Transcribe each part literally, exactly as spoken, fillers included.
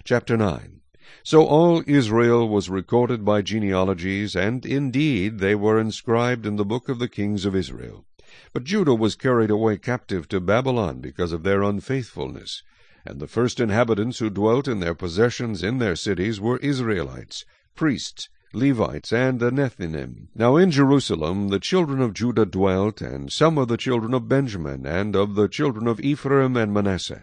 chapter nine. So all Israel was recorded by genealogies, and indeed they were inscribed in the book of the kings of Israel. But Judah was carried away captive to Babylon because of their unfaithfulness. And the first inhabitants who dwelt in their possessions in their cities were Israelites, priests, Levites, and Nethinim. Now in Jerusalem the children of Judah dwelt, and some of the children of Benjamin, and of the children of Ephraim and Manasseh.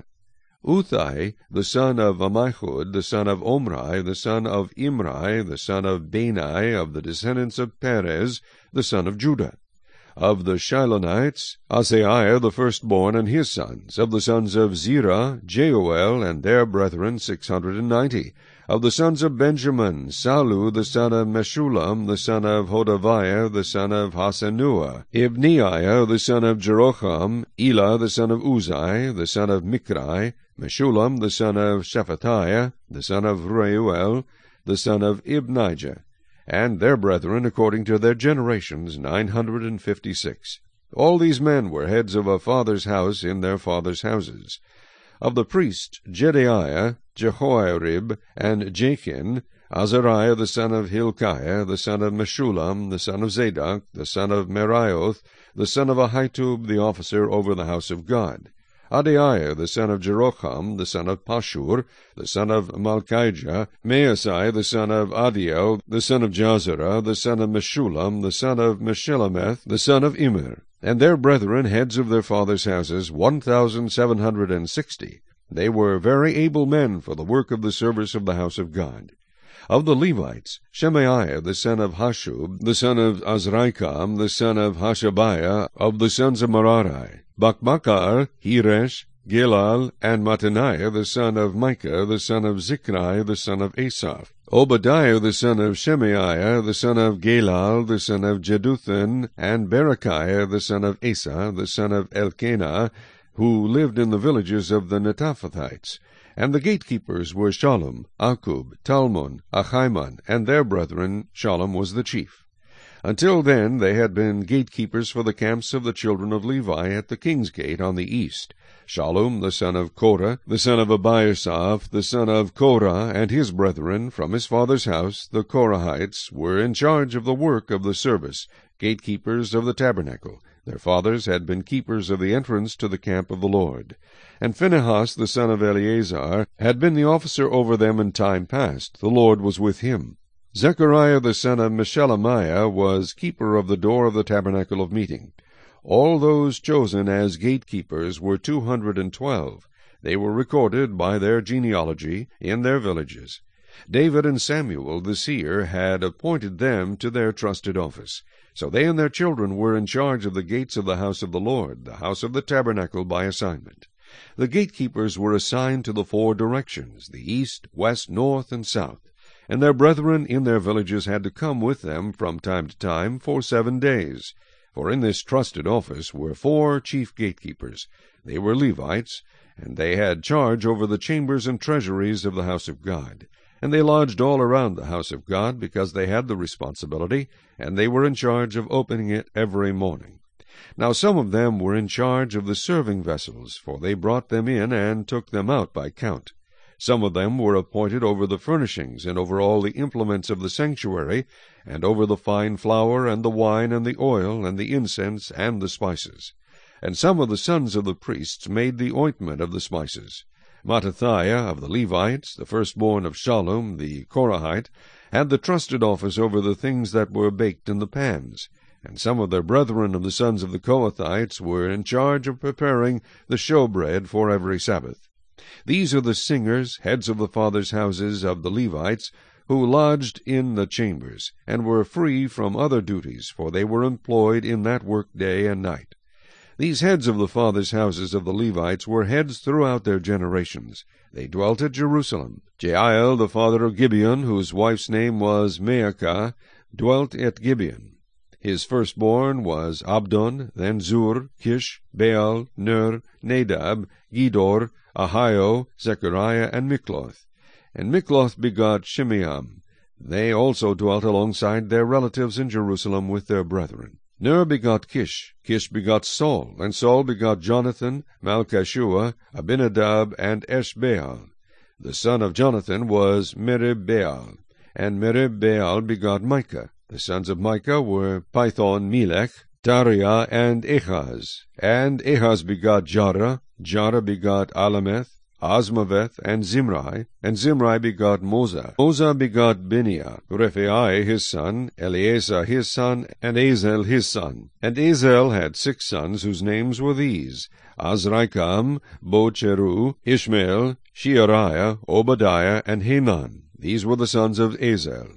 Uthai, the son of Ammihud, the son of Omri, the son of Imri, the son of Bani, of the descendants of Perez, the son of Judah. Of the Shilonites, Asaiah the firstborn and his sons. Of the sons of Zerah, Jeuel and their brethren, six hundred and ninety. Of the sons of Benjamin, Salu the son of Meshullam, the son of Hodaviah, the son of Hasenuah, Ibneiah the son of Jeroham, Elah the son of Uzai, the son of Mikri, Meshullam the son of Shephatiah, the son of Reuel, the son of Ibnijah, and their brethren according to their generations, nine hundred and fifty-six. All these men were heads of a father's house in their father's houses. Of the priests, Jedaiah, Jehoiarib, and Jachin, Azariah the son of Hilkiah, the son of Meshullam, the son of Zadok, the son of Merioth, the son of Ahitub, the officer over the house of God. Adaiah the son of Jeroham, the son of Pashur, the son of Malchijah, Maasai the son of Adiel, the son of Jazerah, the son of Meshullam, the son of Meshilemeth, the son of Immer, and their brethren, heads of their fathers' houses, one thousand seven hundred and sixty. They were very able men for the work of the service of the house of God. Of the Levites, Shemaiah the son of Hashub, the son of Azrikam, the son of Hashabiah, of the sons of Merari, Bakbakar, Heresh, Gilal, and Mattaniah the son of Micah, the son of Zichri, the son of Asaph, Obadiah the son of Shemaiah, the son of Galal, the son of Jeduthun, and Berechiah the son of Asa, the son of Elkanah, who lived in the villages of the Netophathites. And the gatekeepers were Shallum, Akub, Talmon, Achiman, and their brethren. Shallum was the chief. Until then they had been gatekeepers for the camps of the children of Levi at the king's gate on the east. Shallum the son of Korah, the son of Abiasaph, the son of Korah, and his brethren, from his father's house, the Korahites, were in charge of the work of the service, gatekeepers of the tabernacle. Their fathers had been keepers of the entrance to the camp of the Lord. And Phinehas the son of Eleazar had been the officer over them in time past. The Lord was with him. Zechariah the son of Meshelemiah was keeper of the door of the tabernacle of meeting. All those chosen as gatekeepers were two hundred and twelve. They were recorded by their genealogy in their villages. David and Samuel the seer had appointed them to their trusted office. So they and their children were in charge of the gates of the house of the Lord, the house of the tabernacle, by assignment. The gatekeepers were assigned to the four directions, the east, west, north, and south. And their brethren in their villages had to come with them from time to time for seven days. For in this trusted office were four chief gatekeepers. They were Levites, and they had charge over the chambers and treasuries of the house of God. And they lodged all around the house of God, because they had the responsibility, and they were in charge of opening it every morning. Now some of them were in charge of the serving vessels, for they brought them in and took them out by count. Some of them were appointed over the furnishings, and over all the implements of the sanctuary, and over the fine flour, and the wine, and the oil, and the incense, and the spices. And some of the sons of the priests made the ointment of the spices. Mattithiah of the Levites, the firstborn of Shallum the Korahite, had the trusted office over the things that were baked in the pans. And some of their brethren of the sons of the Kohathites were in charge of preparing the showbread for every Sabbath. These are the singers, heads of the fathers' houses of the Levites, who lodged in the chambers, and were free from other duties, for they were employed in that work day and night. These heads of the fathers' houses of the Levites were heads throughout their generations. They dwelt at Jerusalem. Jeiel, the father of Gibeon, whose wife's name was Maacah, dwelt at Gibeon. His firstborn was Abdon, then Zur, Kish, Baal, Ner, Nadab, Gedor, Ahio, Zechariah, and Mikloth. And Mikloth begot Shimeam. They also dwelt alongside their relatives in Jerusalem with their brethren. Ner begot Kish, Kish begot Saul, and Saul begot Jonathan, Malchishua, Abinadab, and Eshbaal. The son of Jonathan was Merib-Baal, and Merib-Baal begot Micah. The sons of Micah were Pithon, Melech, Tariah, and Ahaz. And Ahaz begot Jarah, Jarah begot Alameth, Asmaveth, and Zimri, and Zimri begot Moza. Moza begot Biniah, Rephai his son, Eleazar his son, and Azel his son. And Azel had six sons, whose names were these: Azrikam, Bocheru, Ishmael, Sheariah, Obadiah, and Hanan. These were the sons of Azel.